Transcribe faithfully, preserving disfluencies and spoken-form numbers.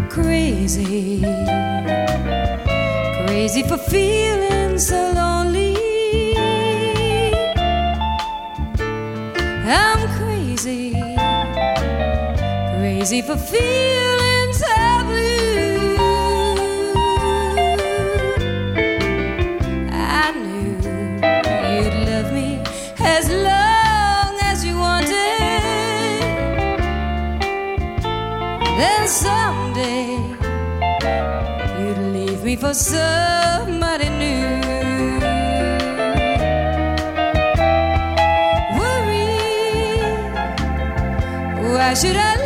crazy, crazy for feeling so lonely. I'm crazy, crazy for feeling so blue. I knew you'd love me as long as you wanted. Then someday you'd leave me for somebody new. Why should I